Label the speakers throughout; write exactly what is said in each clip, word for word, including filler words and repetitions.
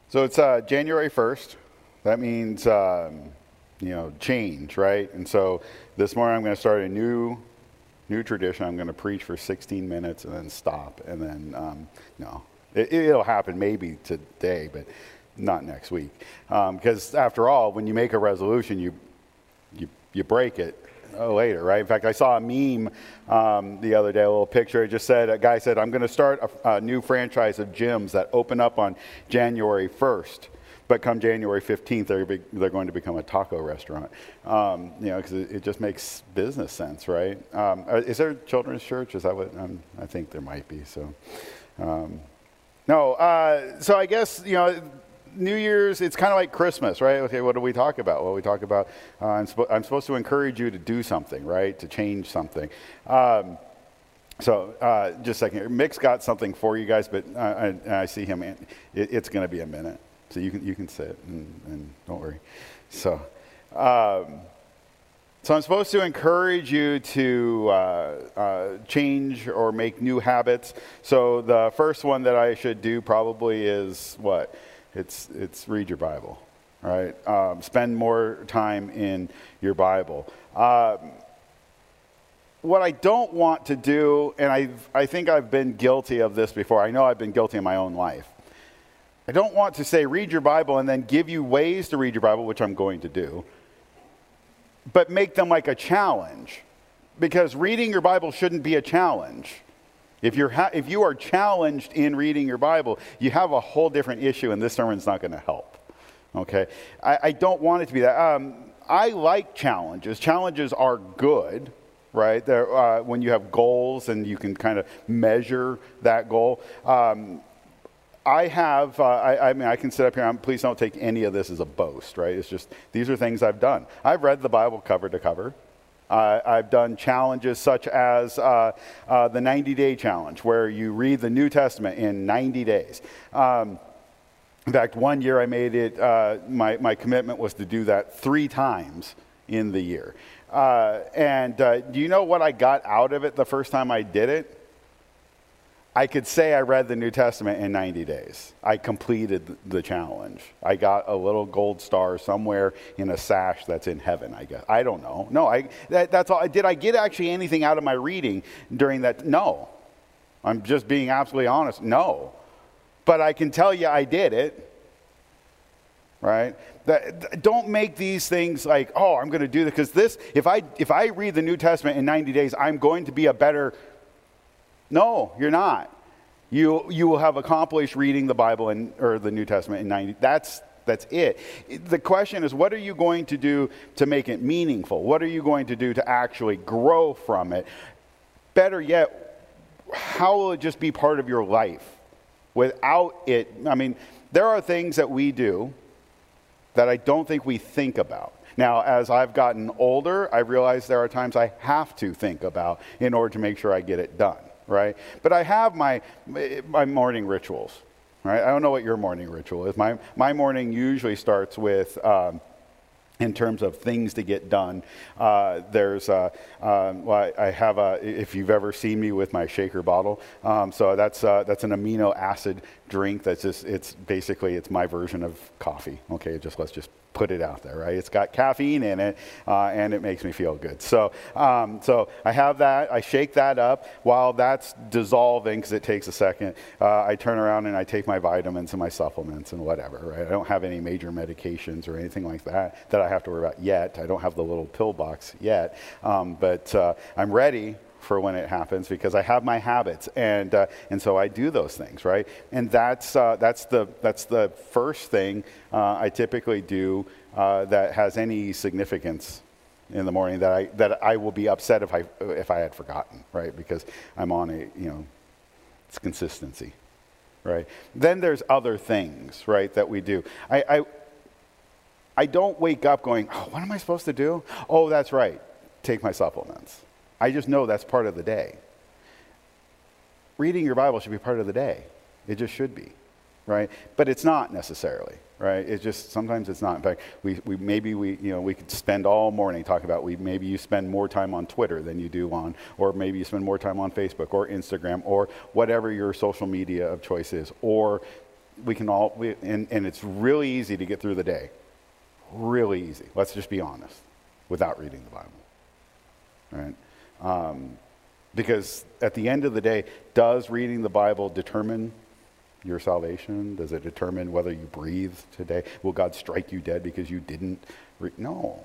Speaker 1: So it's uh, January first. That means, um, you know, change, right? And so this morning I'm going to start a new new tradition. I'm going to preach for sixteen minutes and then stop. And then, um, no, it, it'll happen maybe today, but not next week. Because um, after all, when you make a resolution, you you, you break it uh, later, right? In fact, I saw a meme um, the other day, a little picture. It just said, a guy said, I'm going to start a, a new franchise of gyms that open up on January first. But come January fifteenth, they're, be, they're going to become a taco restaurant. Um, you know, because it, it just makes business sense, right? Um, is there a children's church? Is that what, um, I think there might be, so. Um, no, uh, so I guess, you know, New Year's, it's kind of like Christmas, right? Okay, what do we talk about? Well, we talk about, uh, I'm, sp- I'm supposed to encourage you to do something, right? To change something. Um, so, uh, just a second. Mick's got something for you guys, but uh, I, I see him. It, it's going to be a minute. So you can you can sit and, and don't worry. So, um, so I'm supposed to encourage you to uh, uh, change or make new habits. So the first one that I should do probably is what? It's it's read your Bible, right? Um, spend more time in your Bible. Um, what I don't want to do, and I I think I've been guilty of this before. I know I've been guilty in my own life. I don't want to say read your Bible and then give you ways to read your Bible, which I'm going to do, but make them like a challenge, because reading your Bible shouldn't be a challenge. If you're ha- if you are challenged in reading your Bible, you have a whole different issue, and this sermon's not going to help. Okay, I, I don't want it to be that. Um, I like challenges. Challenges are good, right? There, uh, when you have goals and you can kind of measure that goal. Um, I have, uh, I, I mean, I can sit up here, and please don't take any of this as a boast, right? It's just, these are things I've done. I've read the Bible cover to cover. Uh, I've done challenges such as uh, uh, the ninety-day challenge, where you read the New Testament in ninety days. Um, in fact, one year I made it, uh, my, my commitment was to do that three times in the year. Uh, and uh, do you know what I got out of it the first time I did it? I could say I read the New Testament in ninety days. I completed the challenge. I got a little gold star somewhere in a sash that's in heaven, I guess. I don't know. No, I that, that's all. Did I get actually anything out of my reading during that? No. I'm just being absolutely honest. No. But I can tell you I did it. Right? That, don't make these things like, oh, I'm going to do this. Because this, if I if I read the New Testament in ninety days, I'm going to be a better. No, you're not. You you will have accomplished reading the Bible in, or the New Testament in ninety. That's that's it. The question is, what are you going to do to make it meaningful? What are you going to do to actually grow from it? Better yet, how will it just be part of your life? Without it, I mean, there are things that we do that I don't think we think about. Now, as I've gotten older, I realize there are times I have to think about in order to make sure I get it done. Right? But I have my my morning rituals, right? I don't know what your morning ritual is. My my morning usually starts with, um, in terms of things to get done, uh, there's, uh, um, well, I have a, if you've ever seen me with my shaker bottle, um, so that's uh, that's an amino acid drink that's just, it's basically, it's my version of coffee, okay? Just, let's just put it out there, right? It's got caffeine in it, uh, and it makes me feel good. So, um, so I have that. I shake that up. While that's dissolving, because it takes a second, uh, I turn around and I take my vitamins and my supplements and whatever, right? I don't have any major medications or anything like that that I have to worry about yet. I don't have the little pill box yet, um, but uh, I'm ready for when it happens, because I have my habits, and uh, and so I do those things, right? And that's uh, that's the that's the first thing uh, I typically do uh, that has any significance in the morning, that I that I will be upset if I if I had forgotten, right? Because I'm on a, you know, it's consistency, right? Then there's other things, right, that we do. I I, I don't wake up going, oh, what am I supposed to do? Oh, that's right, take my supplements. I just know that's part of the day. Reading your Bible should be part of the day. It just should be, right? But it's not necessarily, right? It's just, sometimes it's not. In fact, we, we maybe we, you know, we could spend all morning talking about, we maybe you spend more time on Twitter than you do on, or maybe you spend more time on Facebook or Instagram or whatever your social media of choice is, or we can all, we, and, and it's really easy to get through the day. Really easy. Let's just be honest, without reading the Bible. Right? Um, because at the end of the day, does reading the Bible determine your salvation? Does it determine whether you breathe today? Will God strike you dead because you didn't read? No.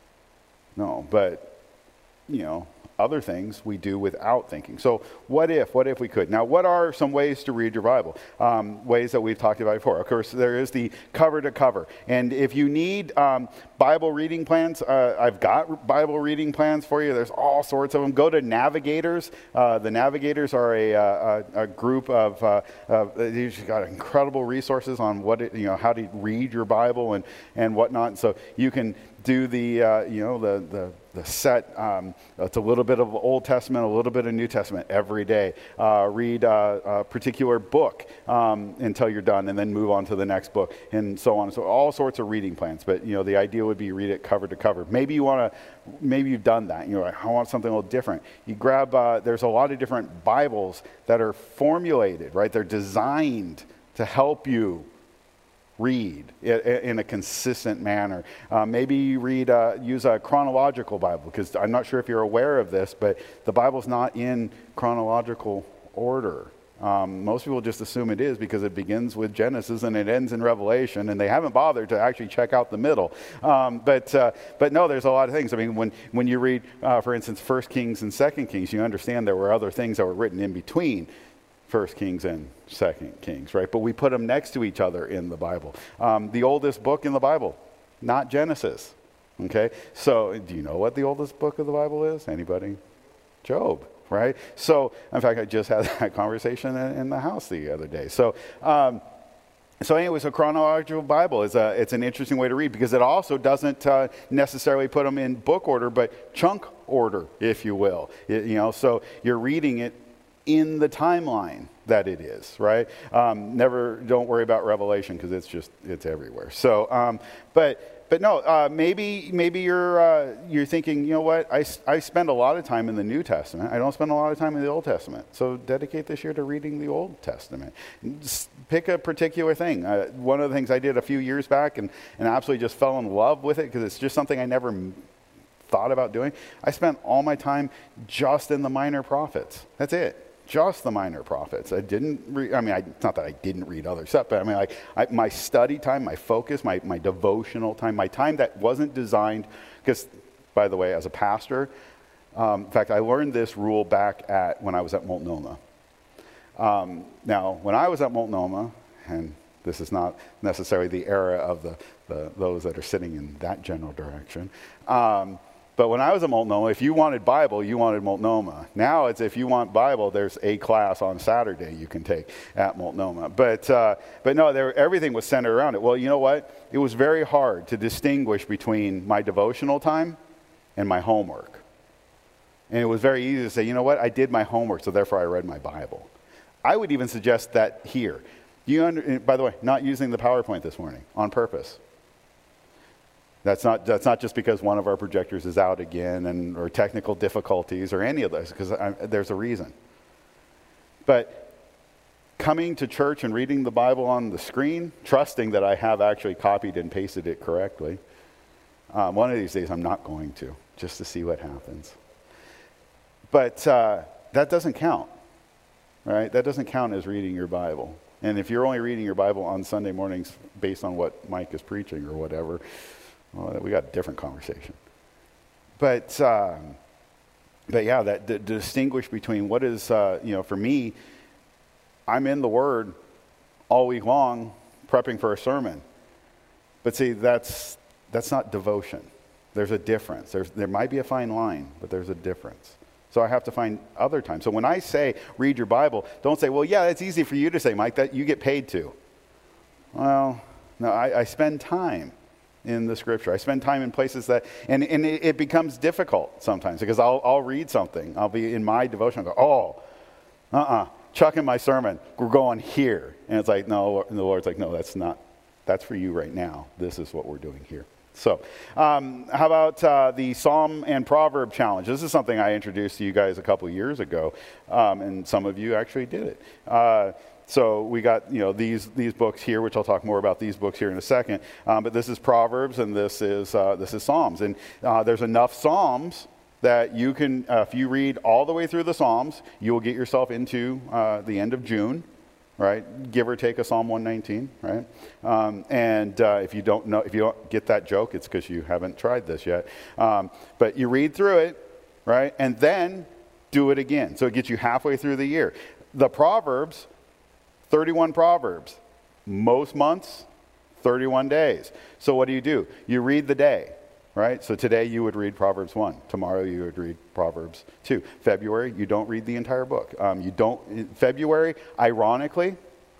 Speaker 1: No, but, you know, other things we do without thinking. So what if, what if we could? Now, what are some ways to read your Bible? Um, ways that we've talked about before. Of course, there is the cover to cover. And if you need um, Bible reading plans, uh, I've got Bible reading plans for you. There's all sorts of them. Go to Navigators. Uh, the Navigators are a, a, a group of, uh, uh, they've got incredible resources on what it, you know, how to read your Bible and, and whatnot. So you can do the, uh, you know, the, the, the set, um, it's a little bit of Old Testament, a little bit of New Testament every day. Uh, read uh, a particular book um, until you're done, and then move on to the next book, and so on. So all sorts of reading plans. But, you know, the idea would be read it cover to cover. Maybe you want to, maybe you've done that. You're like, I want something a little different. You grab, uh, there's a lot of different Bibles that are formulated, right? They're designed to help you read in a consistent manner. Uh, maybe you read, uh, use a chronological Bible, because I'm not sure if you're aware of this, but the Bible's not in chronological order. Um, most people just assume it is because it begins with Genesis and it ends in Revelation, and they haven't bothered to actually check out the middle. Um, but uh, but no, there's a lot of things. I mean, when, when you read, uh, for instance, First Kings and Second Kings, you understand there were other things that were written in between First Kings and Second Kings, right? But we put them next to each other in the Bible. Um, the oldest book in the Bible, not Genesis, okay? So do you know what the oldest book of the Bible is? Anybody? Job, right? So, in fact, I just had that conversation in, in the house the other day. So, um, so anyways, a chronological Bible is a, it's an interesting way to read, because it also doesn't uh, necessarily put them in book order, but chunk order, if you will. It, you know, so you're reading it in the timeline that it is, right? Um, never, don't worry about Revelation, because it's just, it's everywhere. So, um, but, but no, uh, maybe, maybe you're, uh, you're thinking, you know what? I, I spend a lot of time in the New Testament. I don't spend a lot of time in the Old Testament. So dedicate this year to reading the Old Testament. Just pick a particular thing. Uh, one of the things I did a few years back, and, and absolutely just fell in love with it, because it's just something I never thought about doing. I spent all my time just in the Minor Prophets. That's it. Just the Minor Prophets. I didn't read, I mean, I, not that I didn't read other stuff, but I mean, like, I, my study time, my focus, my, my devotional time, my time that wasn't designed, because, by the way, as a pastor, um, in fact, I learned this rule back at, when I was at Multnomah. Um, now, when I was at Multnomah, and this is not necessarily the era of the, the those that are sitting in that general direction, um, but when I was at Multnomah, if you wanted Bible, you wanted Multnomah. Now it's if you want Bible, there's a class on Saturday you can take at Multnomah. But uh, but no, there, everything was centered around it. Well, you know what? It was very hard to distinguish between my devotional time and my homework. And it was very easy to say, you know what? I did my homework, so therefore I read my Bible. I would even suggest that here. You under, by the way, not using the PowerPoint this morning on purpose. That's not, that's not just because one of our projectors is out again, and or technical difficulties or any of those, because there's a reason. But coming to church and reading the Bible on the screen, trusting that I have actually copied and pasted it correctly, um, one of these days I'm not going to, just to see what happens. But uh, that doesn't count, right? That doesn't count as reading your Bible. And if you're only reading your Bible on Sunday mornings based on what Mike is preaching or whatever, well, we got a different conversation. But, um, but yeah, that to distinguish between what is, uh, you know, for me, I'm in the Word all week long prepping for a sermon. But see, that's that's not devotion. There's a difference. There's, there might be a fine line, but there's a difference. So I have to find other times. So when I say read your Bible, don't say, well, yeah, it's easy for you to say, Mike, that you get paid to. Well, no, I, I spend time in the Scripture. I spend time in places that, and, and it, it becomes difficult sometimes, because I'll, I'll read something. I'll be in my devotion, I'll go, oh, uh-uh, chucking my sermon. We're going here. And it's like, no, and the Lord's like, no, that's not, that's for you right now. This is what we're doing here. So, um, how about uh, the Psalm and Proverb challenge? This is something I introduced to you guys a couple years ago, um, and some of you actually did it. Uh, So we got, you know, these these books here, which I'll talk more about these books here in a second. Um, but this is Proverbs, and this is uh, this is Psalms, and uh, there's enough Psalms that you can, uh, if you read all the way through the Psalms, you will get yourself into uh, the end of June, right? Give or take a Psalm one nineteen, right? Um, and uh, if you don't know, if you don't get that joke, it's because you haven't tried this yet. Um, but you read through it, right? And then do it again. So it gets you halfway through the year. The Proverbs, thirty-one Proverbs. Most months, thirty-one days. So what do you do? You read the day. Right? So today you would read Proverbs one. Tomorrow you would read Proverbs two. February, you don't read the entire book. Um, you don't, in February, ironically,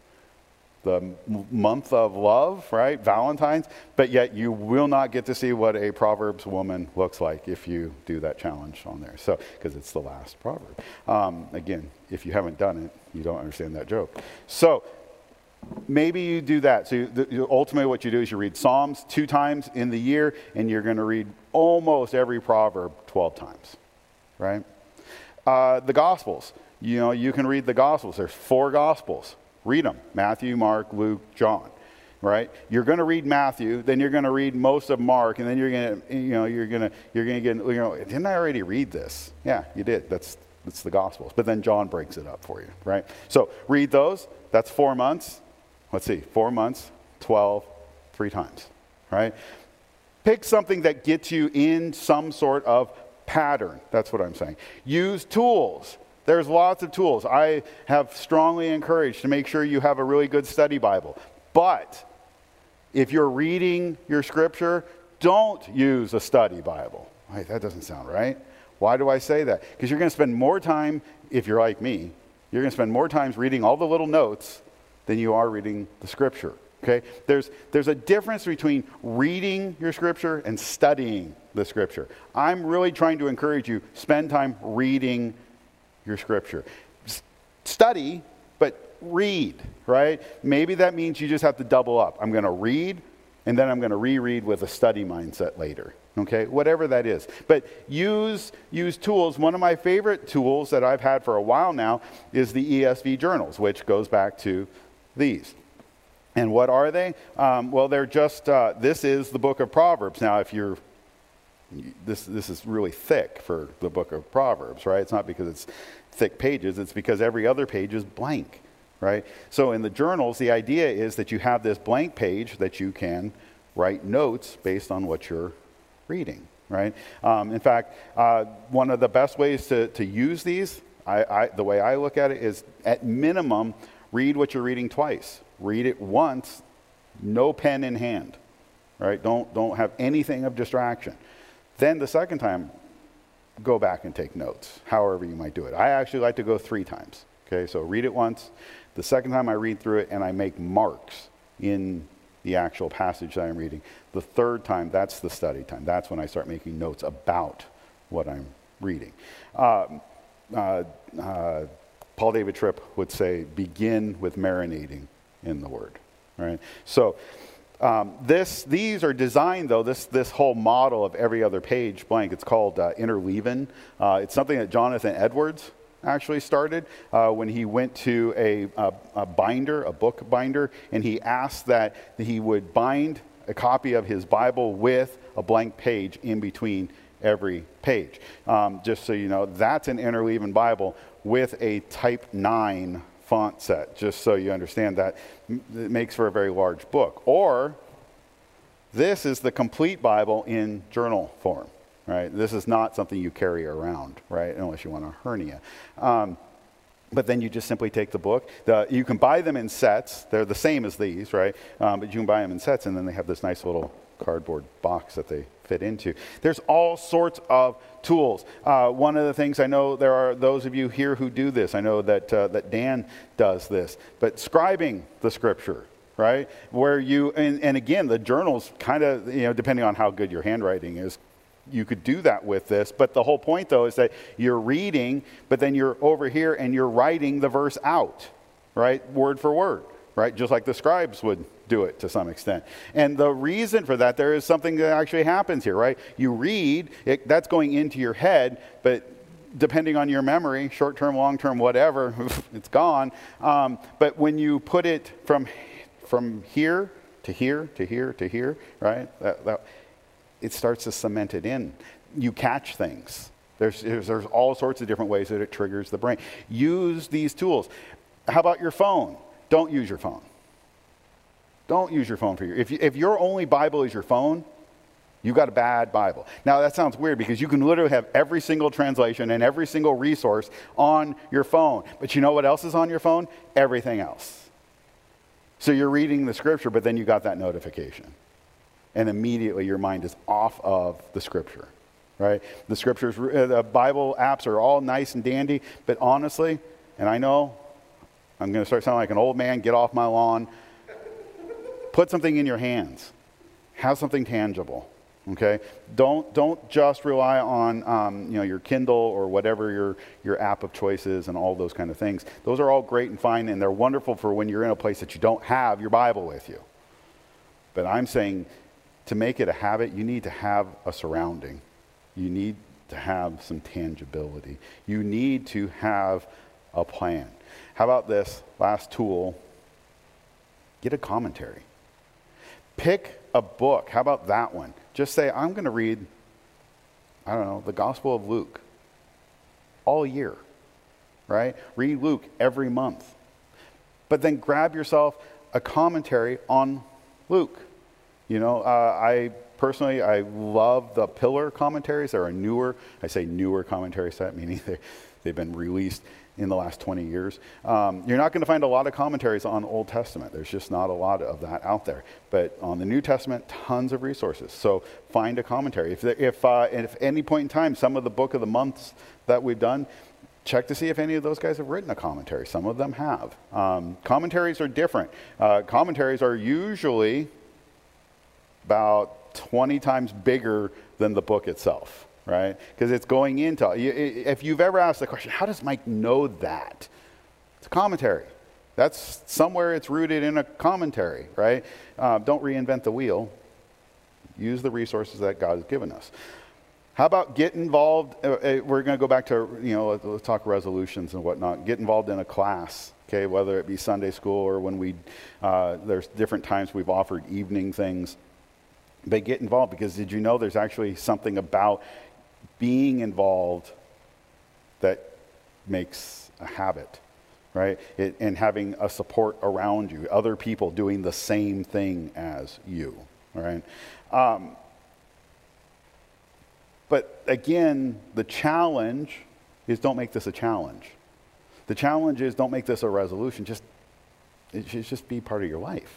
Speaker 1: the m- month of love, right? Valentine's, but yet you will not get to see what a Proverbs woman looks like if you do that challenge on there. So, because it's the last proverb. Um, again, if you haven't done it, you don't understand that joke. So, maybe you do that. So you, the, ultimately what you do is you read Psalms two times in the year, and you're going to read almost every proverb twelve times, right? Uh, the Gospels. You know, you can read the Gospels. There's four Gospels. Read them. Matthew, Mark, Luke, John, right? You're going to read Matthew, then you're going to read most of Mark, and then you're going to, you know, you're going to, you're going to get, you know, didn't I already read this? Yeah, you did. That's, that's the Gospels. But then John breaks it up for you, right? So read those. That's four months. Let's see, four months, twelve, three times, right? Pick something that gets you in some sort of pattern. That's what I'm saying. Use tools. There's lots of tools. I have strongly encouraged to make sure you have a really good study Bible. But if you're reading your scripture, don't use a study Bible. Wait, that doesn't sound right. Why do I say that? Because you're going to spend more time, if you're like me, you're going to spend more time reading all the little notes than you are reading the scripture, okay? There's, there's a difference between reading your scripture and studying the scripture. I'm really trying to encourage you, spend time reading your scripture. S- study, but read, right? Maybe that means you just have to double up. I'm going to read, and then I'm going to reread with a study mindset later, okay? Whatever that is. But use, use tools. One of my favorite tools that I've had for a while now is the E S V journals, which goes back to these. And what are they? Um, well, they're just, uh, this is the book of Proverbs. Now, if you're, this this is really thick for the book of Proverbs, right? It's not because it's thick pages, it's because every other page is blank, right? So in the journals, the idea is that you have this blank page that you can write notes based on what you're reading, right? Um, in fact, uh, one of the best ways to, to use these, I, I, the way I look at it is, at minimum, read what you're reading twice. Read it once, no pen in hand, right? Don't, don't have anything of distraction. Then the second time, go back and take notes, however you might do it. I actually like to go three times, okay? So read it once. The second time I read through it and I make marks in the actual passage that I'm reading. The third time, that's the study time. That's when I start making notes about what I'm reading. Um, uh, uh, Paul David Tripp would say, begin with marinating in the Word, right? So um, this, these are designed, though, this, this whole model of every other page blank, it's called uh, interleaven. Uh, it's something that Jonathan Edwards actually started uh, when he went to a, a, a binder, a book binder, and he asked that he would bind a copy of his Bible with a blank page in between every page. Um, just so you know, that's an interleaven Bible with a type nine font set, just so you understand that. It makes for a very large book. Or this is the complete Bible in journal form, right? This is not something you carry around, right, unless you want a hernia. Um, but then you just simply take the book. The, you can buy them in sets. They're the same as these, right? Um, but you can buy them in sets, and then they have this nice little cardboard box that they fit into. There's all sorts of tools. Uh, one of the things, I know there are those of you here who do this. I know that uh, that Dan does this. But scribing the scripture, right? Where you, and, and again, the journals kind of, you know, depending on how good your handwriting is, you could do that with this. But the whole point, though, is that you're reading, but then you're over here and you're writing the verse out, right? Word for word, right? Just like the scribes would do it to some extent. And the reason for that, there is something that actually happens here, right? You read, it, that's going into your head, but depending on your memory, short-term, long-term, whatever, it's gone. Um, but when you put it from from here to here to here to here, right? That, that, it starts to cement it in. You catch things. There's, there's there's all sorts of different ways that it triggers the brain. Use these tools. How about your phone? Don't use your phone. Don't use your phone for your. If you, if your only Bible is your phone, you got a bad Bible. Now that sounds weird because you can literally have every single translation and every single resource on your phone. But you know what else is on your phone? Everything else. So you're reading the scripture, but then you got that notification. And immediately your mind is off of the scripture, right? The scriptures, the Bible apps are all nice and dandy, but honestly, and I know I'm going to start sounding like an old man, get off my lawn. Put something in your hands. Have something tangible. Okay, don't don't just rely on um, you know your Kindle or whatever your your app of choice is and all those kind of things. Those are all great and fine, and they're wonderful for when you're in a place that you don't have your Bible with you. But I'm saying, to make it a habit, you need to have a surrounding. You need to have some tangibility. You need to have a plan. How about this last tool? Get a commentary. Pick a book. How about that one? Just say, I'm going to read, I don't know, the Gospel of Luke all year, right? Read Luke every month. But then grab yourself a commentary on Luke. You know, uh, I personally, I love the Pillar commentaries. They're a newer, I say newer commentary set, meaning they, they've been released in the last twenty years. Um, you're not going to find a lot of commentaries on Old Testament. There's just not a lot of that out there. But on the New Testament, tons of resources. So find a commentary. If if uh, if any point in time, some of the book of the months that we've done, check to see if any of those guys have written a commentary. Some of them have. Um, commentaries are different. Uh, commentaries are usually about twenty times bigger than the book itself. Right? Because it's going into, if you've ever asked the question, how does Mike know that? It's a commentary. That's somewhere it's rooted in a commentary, right? Uh, don't reinvent the wheel. Use the resources that God has given us. How about get involved? Uh, we're going to go back to, you know, let's, let's talk resolutions and whatnot. Get involved in a class, okay, whether it be Sunday school or when we, uh, there's different times we've offered evening things. But get involved, because did you know there's actually something about being involved that makes a habit, right? It, and having a support around you, other people doing the same thing as you, all right? Um, but again, the challenge is don't make this a challenge. The challenge is don't make this a resolution. Just, it should just be part of your life.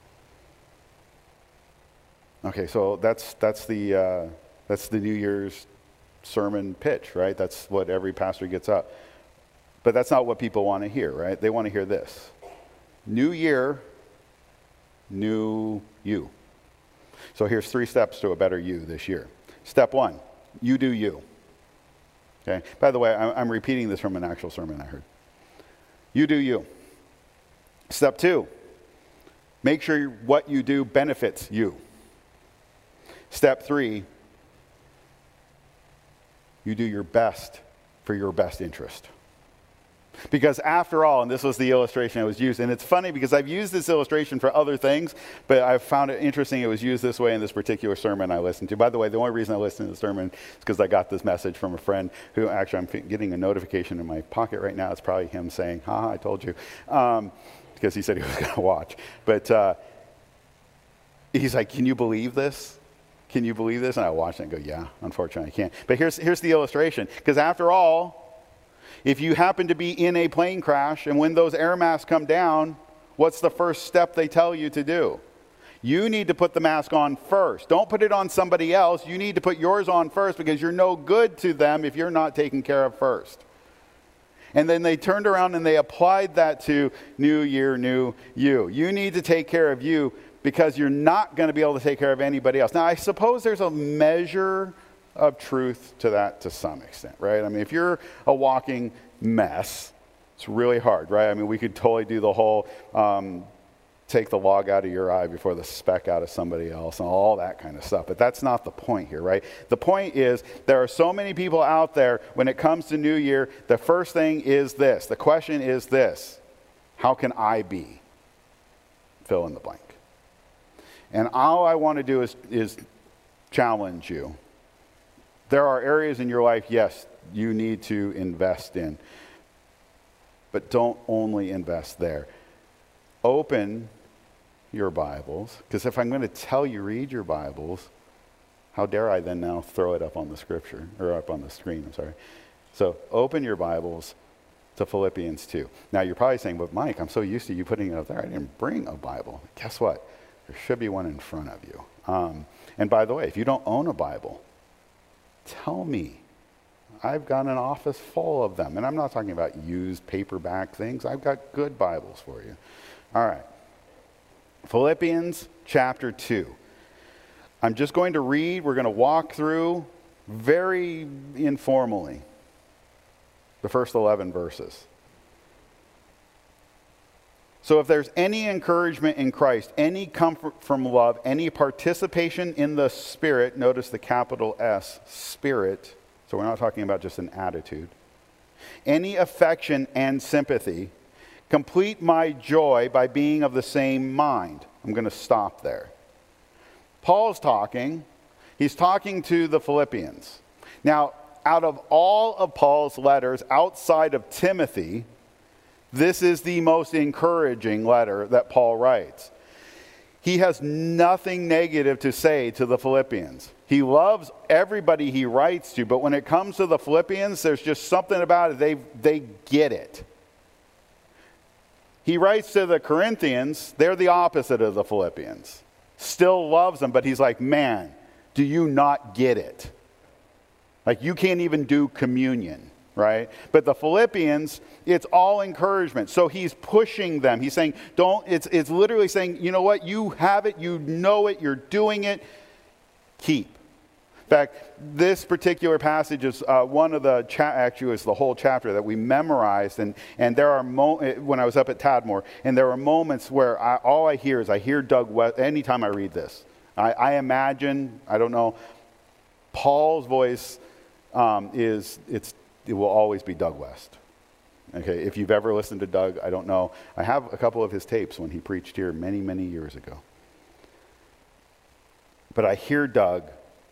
Speaker 1: Okay, so that's that's the uh, that's the New Year's sermon pitch, right? That's what every pastor gets up. But that's not what people want to hear, right? They want to hear this. New year, new you. So here's three steps to a better you this year. Step one, you do you. Okay? By the way, I'm repeating this from an actual sermon I heard. You do you. Step two, make sure what you do benefits you. Step three, you do your best for your best interest. Because after all, and this was the illustration I was used, and it's funny because I've used this illustration for other things, but I've found it interesting it was used this way in this particular sermon I listened to. By the way, the only reason I listened to the sermon is because I got this message from a friend who actually I'm getting a notification in my pocket right now. It's probably him saying, haha, I told you, um, because he said he was going to watch. But uh, he's like, can you believe this? Can you believe this? And I watched it and go, yeah, unfortunately I can't. But here's, here's the illustration. Because after all, if you happen to be in a plane crash and when those air masks come down, what's the first step they tell you to do? You need to put the mask on first. Don't put it on somebody else. You need to put yours on first because you're no good to them if you're not taken care of first. And then they turned around and they applied that to new year, new you. You need to take care of you because you're not going to be able to take care of anybody else. Now, I suppose there's a measure of truth to that to some extent, right? I mean, if you're a walking mess, it's really hard, right? I mean, we could totally do the whole um, take the log out of your eye before the speck out of somebody else and all that kind of stuff. But that's not the point here, right? The point is there are so many people out there when it comes to New Year, the first thing is this. The question is this. How can I be? Fill in the blank. And all I want to do is, is challenge you. There are areas in your life, yes, you need to invest in. But don't only invest there. Open your Bibles, because if I'm going to tell you read your Bibles, how dare I then now throw it up on the scripture, or up on the screen, I'm sorry. So open your Bibles to Philippians two. Now you're probably saying, but Mike, I'm so used to you putting it up there, I didn't bring a Bible. Guess what? There should be one in front of you. Um, and by the way, if you don't own a Bible, tell me. I've got an office full of them. And I'm not talking about used paperback things. I've got good Bibles for you. All right. Philippians chapter two. I'm just going to read. We're going to walk through very informally the first eleven verses. So if there's any encouragement in Christ, any comfort from love, any participation in the Spirit, notice the capital S, Spirit, so we're not talking about just an attitude, any affection and sympathy, complete my joy by being of the same mind. I'm going to stop there. Paul's talking, he's talking to the Philippians. Now, out of all of Paul's letters outside of Timothy, this is the most encouraging letter that Paul writes. He has nothing negative to say to the Philippians. He loves everybody he writes to, but when it comes to the Philippians, there's just something about it. They, they get it. He writes to the Corinthians, they're the opposite of the Philippians. Still loves them, but he's like, man, do you not get it? Like you can't even do communion. Right? But the Philippians, it's all encouragement. So he's pushing them. He's saying, don't, it's, it's literally saying, you know what? You have it. You know it. You're doing it. Keep. In fact, this particular passage is uh, one of the, cha- actually it's the whole chapter that we memorized. And, and there are, mo- when I was up at Tadmor, and there are moments where I, all I hear is I hear Doug West, anytime I read this. I, I imagine, I don't know, Paul's voice um, is, it's, it will always be Doug West. Okay, if you've ever listened to Doug, I don't know. I have a couple of his tapes when he preached here many, many years ago. But I hear Doug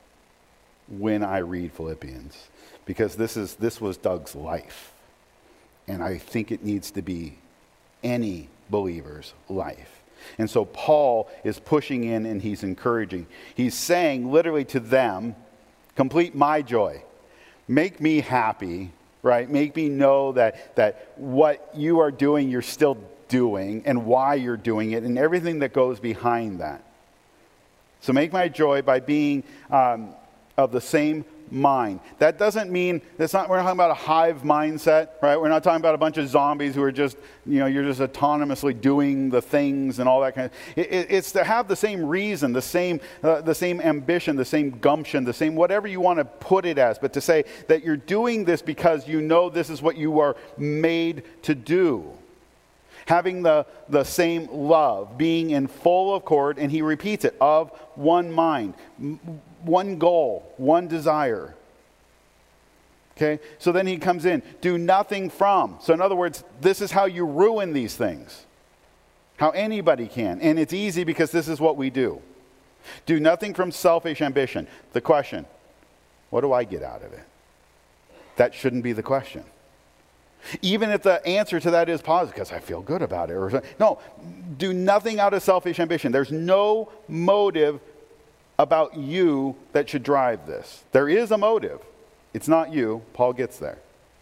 Speaker 1: when I read Philippians because this is this was Doug's life. And I think it needs to be any believer's life. And so Paul is pushing in and he's encouraging. He's saying literally to them, complete my joy. Make me happy, right? Make me know that, that what you are doing, you're still doing, and why you're doing it, and everything that goes behind that. So make my joy by being um, of the same mind. That doesn't mean, that's not, we're not talking about a hive mindset, right? We're not talking about a bunch of zombies who are just, you know, you're just autonomously doing the things and all that kind of, it, it, it's to have the same reason, the same, uh, the same ambition, the same gumption, the same, whatever you want to put it as, but to say that you're doing this because you know this is what you are made to do. Having the, the same love, being in full accord, and he repeats it, of one mind, one goal, one desire. Okay? So then he comes in, do nothing from. So in other words, this is how you ruin these things. How anybody can. And it's easy because this is what we do. Do nothing from selfish ambition. The question, what do I get out of it? That shouldn't be the question. Even if the answer to that is positive, because I feel good about it. Or no, do nothing out of selfish ambition. There's no motive about you that should drive this. There is a motive. It's not you. Paul gets there.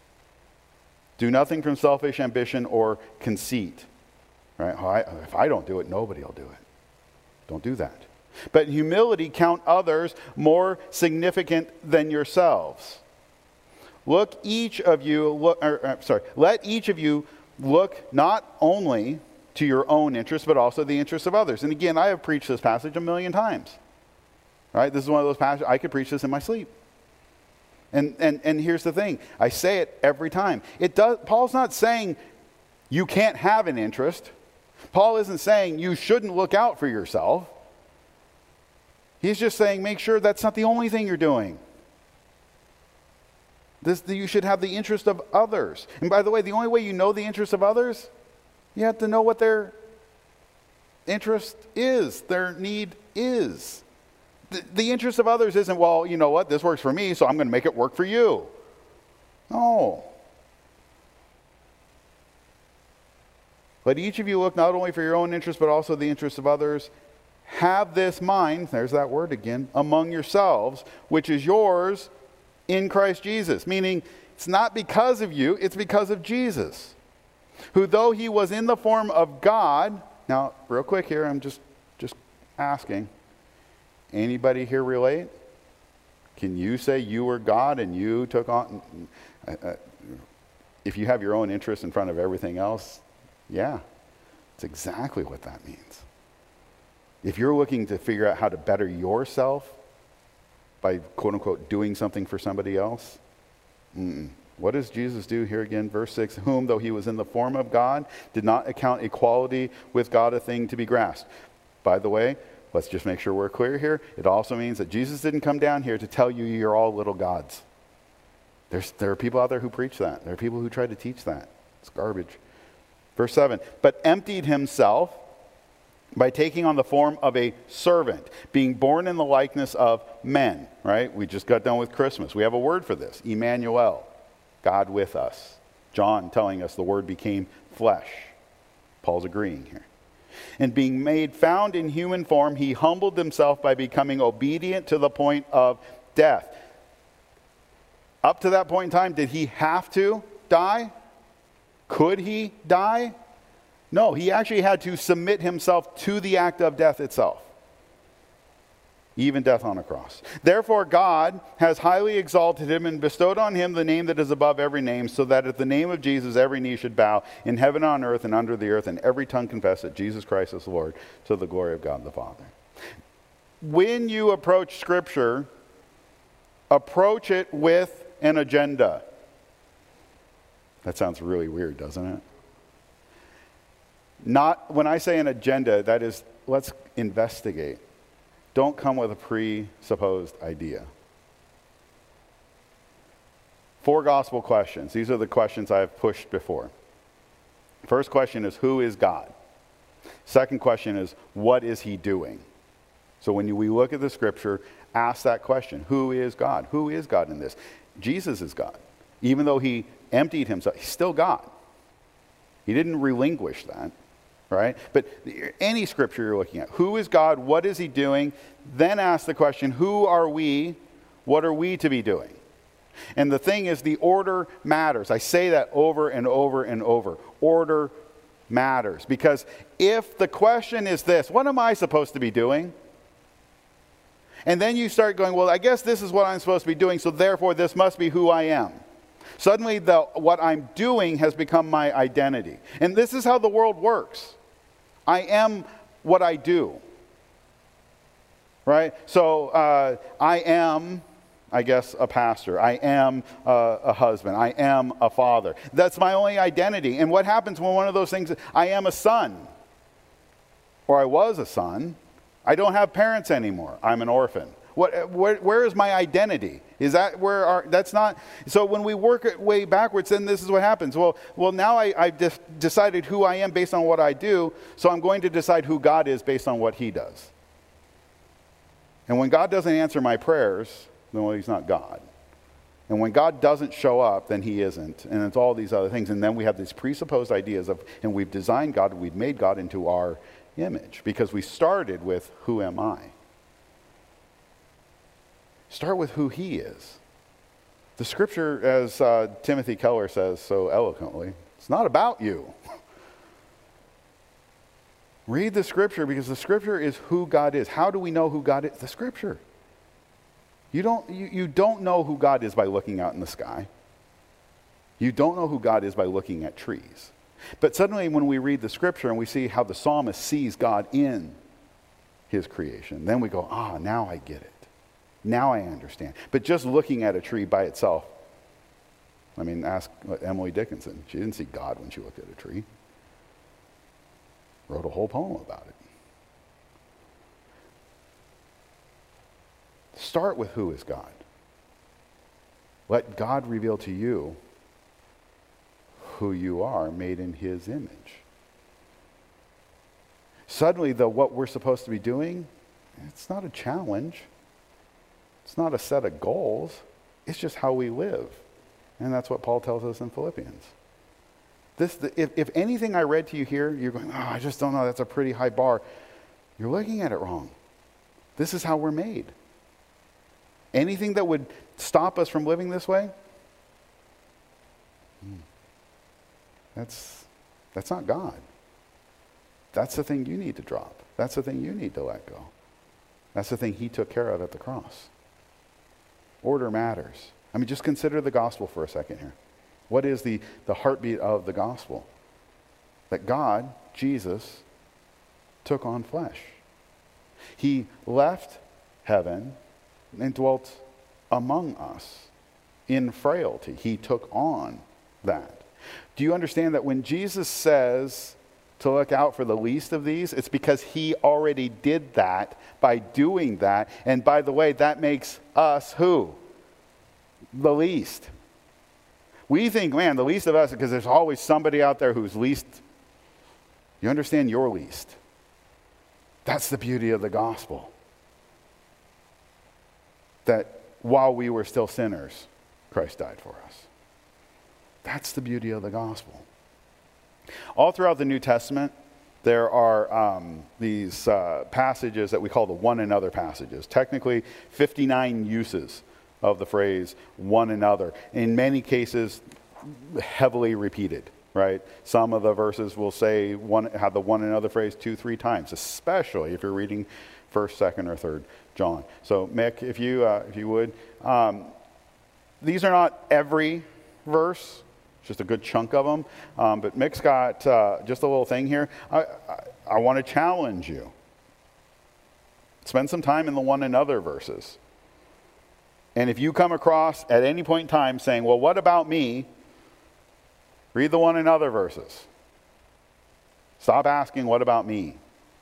Speaker 1: Do nothing from selfish ambition or conceit. Right? Oh, I, if I don't do it, nobody will do it. Don't do that. But in humility, count others more significant than yourselves. Look, each of you, look, or, or, sorry, let each of you look not only to your own interests, but also the interests of others. And again, I have preached this passage a million times. Right? This is one of those passages, I could preach this in my sleep. And, and, and here's the thing, I say it every time. It does. Paul's not saying you can't have an interest. Paul isn't saying you shouldn't look out for yourself. He's just saying make sure that's not the only thing you're doing. This, you should have the interest of others. And by the way, the only way you know the interest of others, you have to know what their interest is, their need is. The, the interest of others isn't, well, you know what, this works for me, so I'm going to make it work for you. No. Let each of you look not only for your own interest, but also the interest of others. Have this mind, there's that word again, among yourselves, which is yours in Christ Jesus. Meaning, it's not because of you, it's because of Jesus. Who though he was in the form of God, now, real quick here, I'm just, just asking. Anybody here relate? Can you say you were God and you took on... Uh, uh, if you have your own interest in front of everything else, yeah, that's exactly what that means. If you're looking to figure out how to better yourself by, quote-unquote, doing something for somebody else, mm-mm. What does Jesus do here again? Verse six, whom, though he was in the form of God, did not account equality with God a thing to be grasped. By the way, let's just make sure we're clear here. It also means that Jesus didn't come down here to tell you you're all little gods. There's, there are people out there who preach that. There are people who try to teach that. It's garbage. Verse seven, but emptied himself by taking on the form of a servant, being born in the likeness of men, right? We just got done with Christmas. We have a word for this, Emmanuel. God with us. John telling us the word became flesh. Paul's agreeing here. And being made found in human form, he humbled himself by becoming obedient to the point of death. Up to that point in time, did he have to die? Could he die? No, he actually had to submit himself to the act of death itself. Even death on a cross. Therefore God has highly exalted him and bestowed on him the name that is above every name, so that at the name of Jesus every knee should bow in heaven, on earth, and under the earth, and every tongue confess that Jesus Christ is Lord, to the glory of God the Father. When you approach Scripture, approach it with an agenda. That sounds really weird, doesn't it? Not, when I say an agenda, that is, let's investigate. Don't come with a presupposed idea. Four gospel questions. These are the questions I've pushed before. First question is, who is God? Second question is, what is he doing? So when you, we look at the scripture, ask that question. Who is God? Who is God in this? Jesus is God. Even though he emptied himself, he's still God. He didn't relinquish that. Right? But any scripture you're looking at, who is God? What is he doing? Then ask the question, who are we? What are we to be doing? And the thing is, the order matters. I say that over and over and over. Order matters. Because if the question is this, what am I supposed to be doing? And then you start going, well, I guess this is what I'm supposed to be doing, so therefore this must be who I am. Suddenly, the, what I'm doing has become my identity. And this is how the world works. I am what I do, right? So uh, I am, I guess, a pastor. I am uh, a husband. I am a father. That's my only identity. And what happens when one of those things, I am a son, or I was a son. I don't have parents anymore. I'm an orphan. What, where, where is my identity? Is that where our, that's not, so when we work it way backwards, then this is what happens. Well, well now I, I've de- decided who I am based on what I do, so I'm going to decide who God is based on what he does. And when God doesn't answer my prayers, then well, he's not God. And when God doesn't show up, then he isn't. And it's all these other things. And then we have these presupposed ideas of, and we've designed God, we've made God into our image, because we started with, who am I? Start with who he is. The scripture, as uh, Timothy Keller says so eloquently, it's not about you. Read the scripture, because the scripture is who God is. How do we know who God is? The scripture. You don't, you, you don't know who God is by looking out in the sky. You don't know who God is by looking at trees. But suddenly when we read the scripture and we see how the psalmist sees God in his creation, then we go, ah, now I get it. Now I understand. But just looking at a tree by itself, I mean, ask Emily Dickinson. She didn't see God when she looked at a tree. Wrote a whole poem about it. Start with who is God. Let God reveal to you who you are, made in his image. Suddenly, though, what we're supposed to be doing, it's not a challenge. It's not a set of goals. It's just how we live. And that's what Paul tells us in Philippians. This, the, if, if anything I read to you here, you're going, oh, I just don't know, that's a pretty high bar. You're looking at it wrong. This is how we're made. Anything that would stop us from living this way, that's, that's not God. That's the thing you need to drop. That's the thing you need to let go. That's the thing he took care of at the cross. Order matters. I mean, just consider the gospel for a second here. What is the, the heartbeat of the gospel? That God, Jesus, took on flesh. He left heaven and dwelt among us in frailty. He took on that. Do you understand that when Jesus says to look out for the least of these, it's because he already did that by doing that. And by the way, that makes us who? The least. We think, man, the least of us, because there's always somebody out there who's least. You understand your least. That's the beauty of the gospel. That while we were still sinners, Christ died for us. That's the beauty of the gospel. All throughout the New Testament, there are um, these uh, passages that we call the one another passages. Technically, fifty-nine uses of the phrase one another. In many cases, heavily repeated, right? Some of the verses will say one, have the one another phrase two, three times, especially if you're reading first, second, or third John. So Mick, if you, uh, if you would. Um, these are not every verse, just a good chunk of them. Um, but Mick's got uh, just a little thing here. I, I, I want to challenge you. Spend some time in the one another verses. And if you come across at any point in time saying, well, what about me? Read the one another verses. Stop asking, what about me?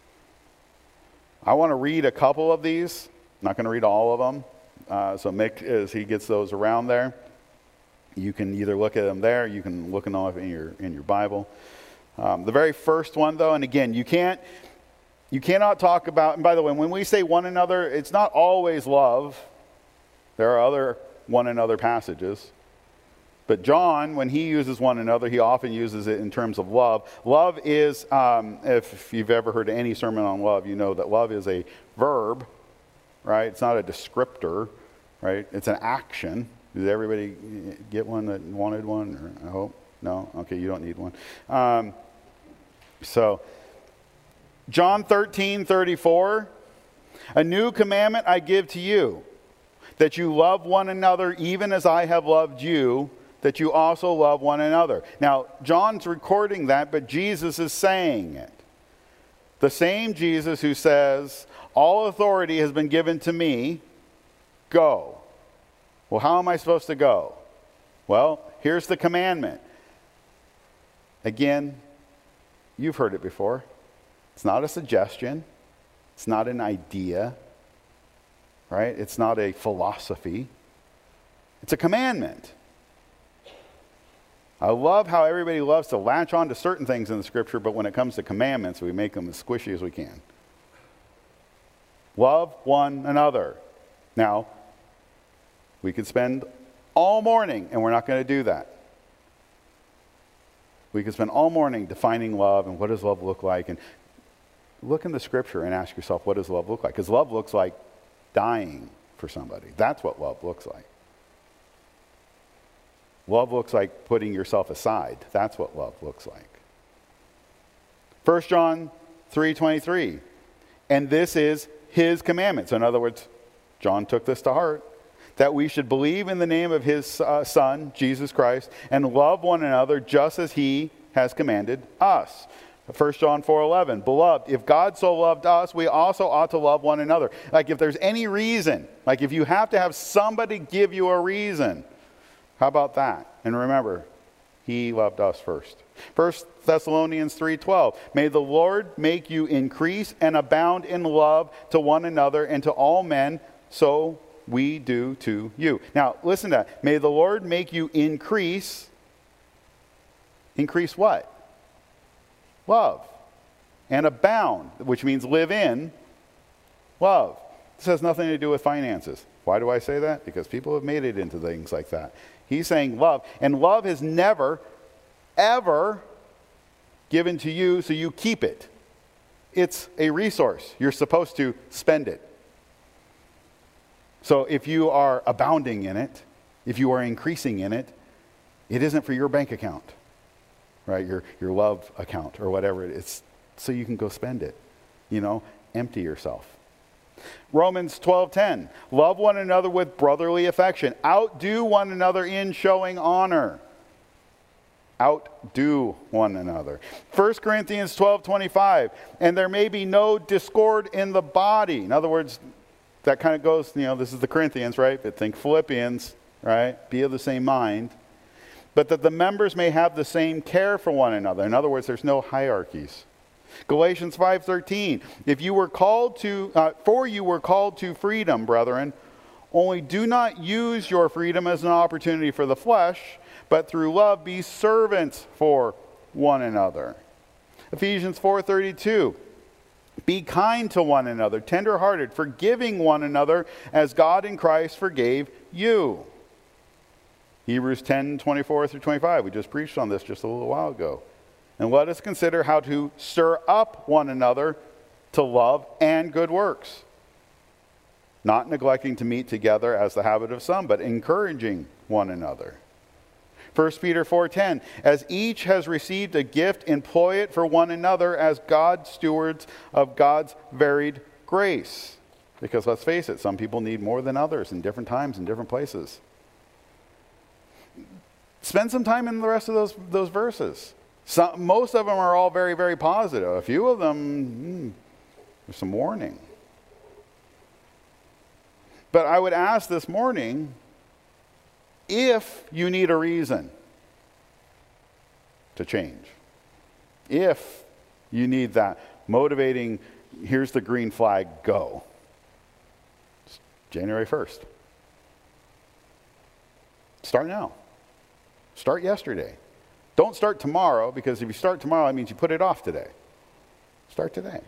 Speaker 1: I want to read a couple of these. I'm not going to read all of them. Uh, so Mick, as he gets those around there, you can either look at them there, you can look at them in your in your Bible. Um, the very first one, though, and again, you can't, you cannot talk about. And by the way, when we say one another, it's not always love. There are other one another passages. But John, when he uses one another, he often uses it in terms of love. Love is, um, if you've ever heard any sermon on love, you know that love is a verb, right? It's not a descriptor, right? It's an action. Did everybody get one that wanted one? Or I hope. No? Okay, you don't need one. Um, so, John thirteen thirty-four, a new commandment I give to you, that you love one another even as I have loved you, that you also love one another. Now, John's recording that, but Jesus is saying it. The same Jesus who says, all authority has been given to me, go. Well, how am I supposed to go? Well, here's the commandment. Again, you've heard it before. It's not a suggestion. It's not an idea. Right? It's not a philosophy. It's a commandment. I love how everybody loves to latch on to certain things in the scripture, but when it comes to commandments, we make them as squishy as we can. Love one another. Now, we could spend all morning, and we're not going to do that. We could spend all morning defining love and what does love look like. And look in the scripture and ask yourself, what does love look like? Because love looks like dying for somebody. That's what love looks like. Love looks like putting yourself aside. That's what love looks like. First John three twenty-three. And this is his commandment. So in other words, John took this to heart. That we should believe in the name of his uh, Son, Jesus Christ, and love one another just as he has commanded us. First John four eleven, beloved, if God so loved us, we also ought to love one another. Like if there's any reason, like if you have to have somebody give you a reason, how about that? And remember, he loved us first. First Thessalonians three twelve, may the Lord make you increase and abound in love to one another and to all men, so we do to you. Now, listen to that. May the Lord make you increase. Increase what? Love. And abound, which means live in love. This has nothing to do with finances. Why do I say that? Because people have made it into things like that. He's saying love. And love has never, ever given to you so you keep it. It's a resource. You're supposed to spend it. So if you are abounding in it, if you are increasing in it, it isn't for your bank account, right? Your, your love account or whatever it is. It's so you can go spend it. You know, empty yourself. Romans twelve ten, love one another with brotherly affection. Outdo one another in showing honor. Outdo one another. First Corinthians twelve twenty-five, and there may be no discord in the body. In other words, that kind of goes, you know, this is the Corinthians, right? But think Philippians, right? Be of the same mind. But that the members may have the same care for one another. In other words, there's no hierarchies. Galatians five thirteen, if you were called to, uh, for you were called to freedom, brethren, only do not use your freedom as an opportunity for the flesh, but through love be servants for one another. Ephesians four thirty-two, be kind to one another, tenderhearted, forgiving one another as God in Christ forgave you. Hebrews ten twenty-four through twenty-five, we just preached on this just a little while ago. And let us consider how to stir up one another to love and good works, not neglecting to meet together as the habit of some, but encouraging one another. First Peter four ten, as each has received a gift, employ it for one another as God's stewards of God's varied grace. Because let's face it, some people need more than others in different times and different places. Spend some time in the rest of those, those verses. Some, most of them are all very, very positive. A few of them, hmm, there's some warning. But I would ask this morning, if you need a reason to change, if you need that motivating, here's the green flag, go. It's January first. Start now. Start yesterday. Don't start tomorrow, because if you start tomorrow, it means you put it off today. Start today.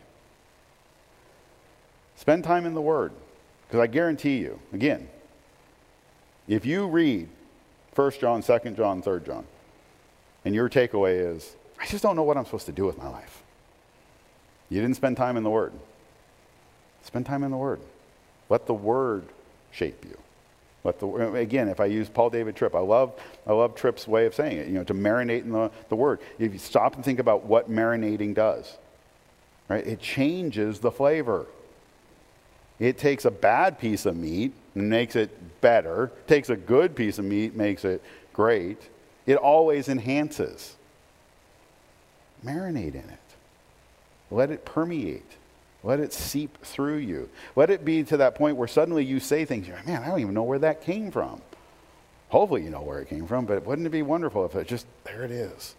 Speaker 1: Spend time in the Word. Because I guarantee you, again, if you read First John, Second John, Third John, and your takeaway is, I just don't know what I'm supposed to do with my life. You didn't spend time in the Word. Spend time in the Word. Let the Word shape you. Let the, again, if I use Paul David Tripp, I love I love Tripp's way of saying it, you know, to marinate in the, the Word. If you stop and think about what marinating does, right? It changes the flavor. It takes a bad piece of meat and makes it better. It takes a good piece of meat, makes it great. It always enhances. Marinate in it. Let it permeate. Let it seep through you. Let it be to that point where suddenly you say things, you're like, man, I don't even know where that came from. Hopefully you know where it came from, but wouldn't it be wonderful if it just, there it is.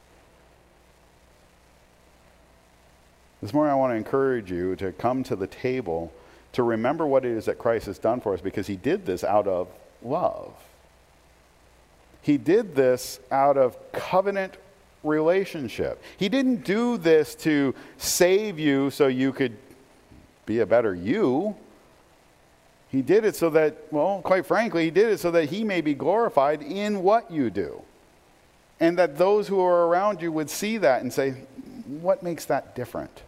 Speaker 1: This morning I want to encourage you to come to the table to remember what it is that Christ has done for us, because he did this out of love. He did this out of covenant relationship. He didn't do this to save you so you could be a better you. He did it so that, well, quite frankly, he did it so that he may be glorified in what you do. And that those who are around you would see that and say, what makes that different?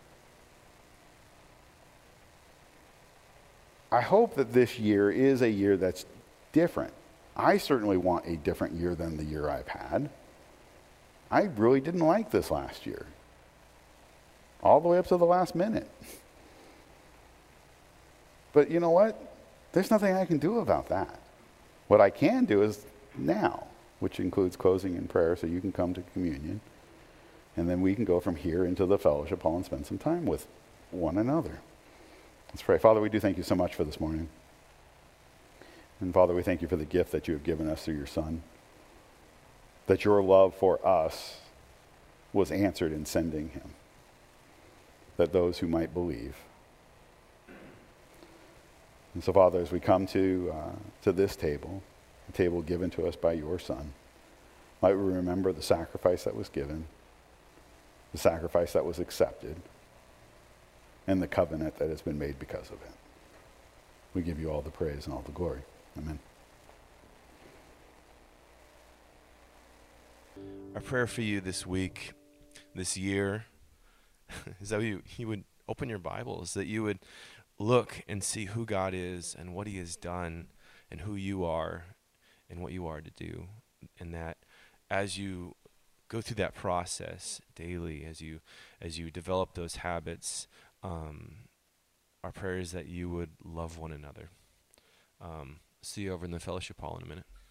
Speaker 1: I hope that this year is a year that's different. I certainly want a different year than the year I've had. I really didn't like this last year. All the way up to the last minute. But you know what? There's nothing I can do about that. What I can do is now, which includes closing in prayer so you can come to communion. And then we can go from here into the fellowship hall and spend some time with one another. Let's pray. Father, we do thank you so much for this morning. And Father, we thank you for the gift that you have given us through your Son. That your love for us was answered in sending him, that those who might believe. And so, Father, as we come to, uh, to this table, a table given to us by your Son, might we remember the sacrifice that was given, the sacrifice that was accepted, and the covenant that has been made because of it. We give you all the praise and all the glory. Amen.
Speaker 2: Our prayer for you this week, this year, is that you, you would open your Bibles, that you would look and see who God is and what he has done and who you are and what you are to do. And that as you go through that process daily, as you as you develop those habits, um, our prayer is that you would love one another. Um, see you over in the fellowship hall in a minute.